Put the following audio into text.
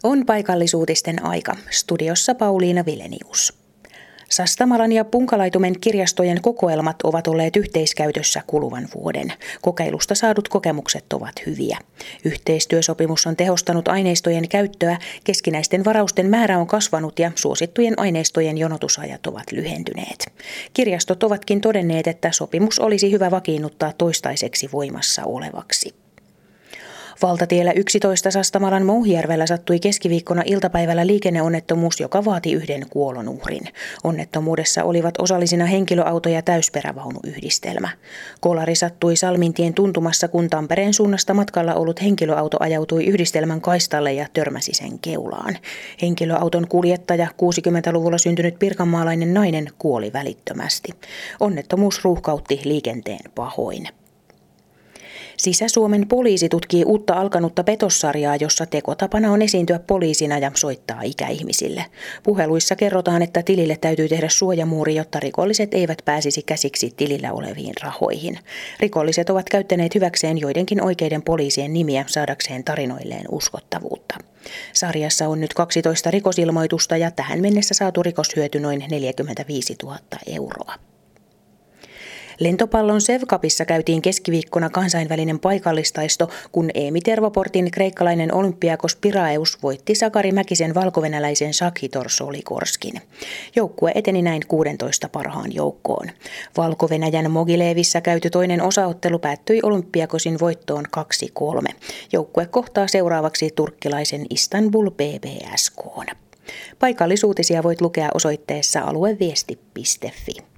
On paikallisuutisten aika. Studiossa Pauliina Vilenius. Sastamalan ja Punkalaitumen kirjastojen kokoelmat ovat olleet yhteiskäytössä kuluvan vuoden. Kokeilusta saadut kokemukset ovat hyviä. Yhteistyösopimus on tehostanut aineistojen käyttöä, keskinäisten varausten määrä on kasvanut ja suosittujen aineistojen jonotusajat ovat lyhentyneet. Kirjastot ovatkin todenneet, että sopimus olisi hyvä vakiinnuttaa toistaiseksi voimassa olevaksi. Valtatiellä 11 Sastamalan Mouhijärvellä sattui keskiviikkona iltapäivällä liikenneonnettomuus, joka vaati yhden kuolonuhrin. Onnettomuudessa olivat osallisina henkilöauto- ja täysperävaunuyhdistelmä. Kolari sattui Salmintien tuntumassa, kun Tampereen suunnasta matkalla ollut henkilöauto ajautui yhdistelmän kaistalle ja törmäsi sen keulaan. Henkilöauton kuljettaja, 60-luvulla syntynyt pirkanmaalainen nainen, kuoli välittömästi. Onnettomuus ruuhkautti liikenteen pahoin. Sisä-Suomen poliisi tutkii uutta alkanutta petossarjaa, jossa tekotapana on esiintyä poliisina ja soittaa ikäihmisille. Puheluissa kerrotaan, että tilille täytyy tehdä suojamuuri, jotta rikolliset eivät pääsisi käsiksi tilillä oleviin rahoihin. Rikolliset ovat käyttäneet hyväkseen joidenkin oikeiden poliisien nimiä saadakseen tarinoilleen uskottavuutta. Sarjassa on nyt 12 rikosilmoitusta ja tähän mennessä saatu rikoshyöty noin 45 000 euroa. Lentopallon Sevcupissa käytiin keskiviikkona kansainvälinen paikallistaisto, kun Eemi Tervoportin kreikkalainen Olympiakos Piraeus voitti Sakari Mäkisen valkovenäläisen Sakitor Solikorskin. Joukkue eteni näin 16 parhaan joukkoon. Valko-Venäjän Mogilevissä käyty toinen osaottelu päättyi Olympiakosin voittoon 2-3. Joukkue kohtaa seuraavaksi turkkilaisen Istanbul BBSK:n. Paikallisuutisia voit lukea osoitteessa alueviesti.fi.